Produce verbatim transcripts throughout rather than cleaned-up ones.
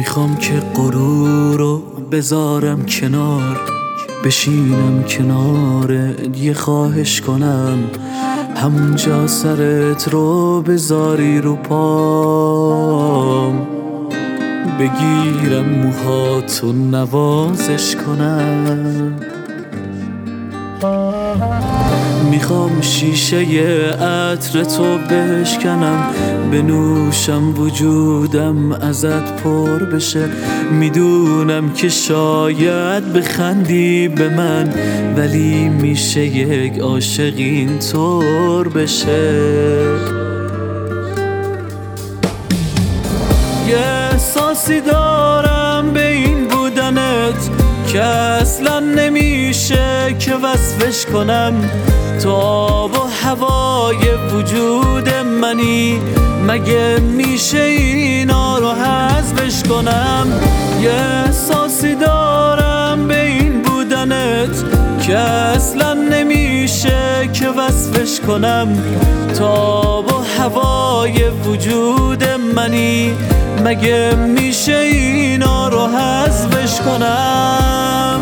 میخوام که غرور رو بذارم کنار، بشینم کنارت یه خواهش کنم، همونجا سرت رو بذاری رو پام، بگیرم موهاتو نوازش کنم. میخوام شیشه عطر تو بشکنم، بنوشم وجودم ازت پر بشه. میدونم که شاید بخندی به من، ولی میشه یک عاشق این طور بشه. یه احساسی دارم به این بودنت که اصلا نمیشه که وصفش کنم. تو آب و هوای وجود منی، مگه میشه اینا رو حذفش کنم؟ یه احساسی دارم به این بودنت که اصلا نمیشه که وصفش کنم. تو آب و هوای وجود منی، مگه میشه اینا رو حذفش کنم؟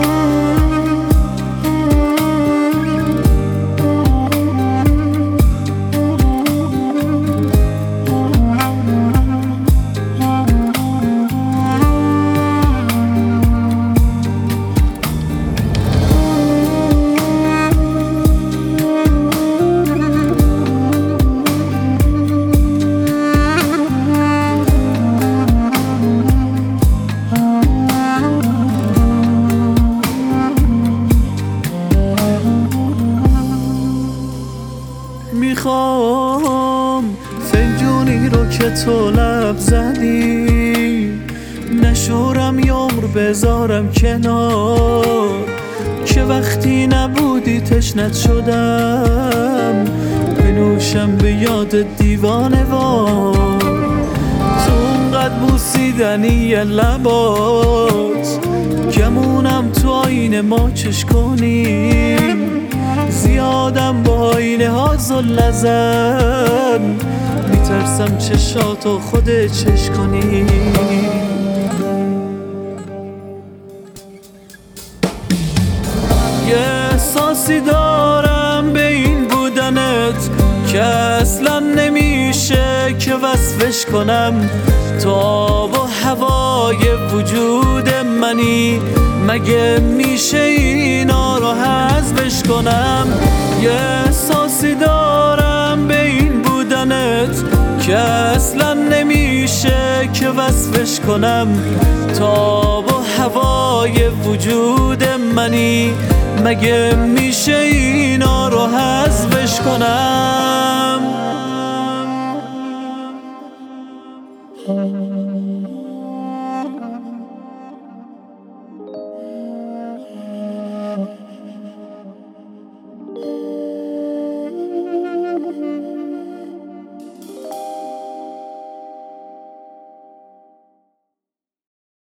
میخوام فنجونی رو که تو لب زدی نشورم یه عمر بذارم کنار، که وقتی نبودی تشنت شدم بنوشم به یاد دیوانه وار. تو اونقدر بوسیدنی لبات، گمونم تو آینه ما چش کنیم، زیادم با آینه ها زل نزن، میترسم چشاتو خودت چش کنی. یه احساسی دارم به این بودنت که اصلا نمیشه که وصفش کنم. تو آب و هوای وجود منی، مگه میشه اینا رو حذفش کنم؟ یه احساسی دارم به این بودنت که اصلا نمیشه که وصفش کنم. تو آب و هوای وجود منی، مگه میشه اینا رو حذفش کنم؟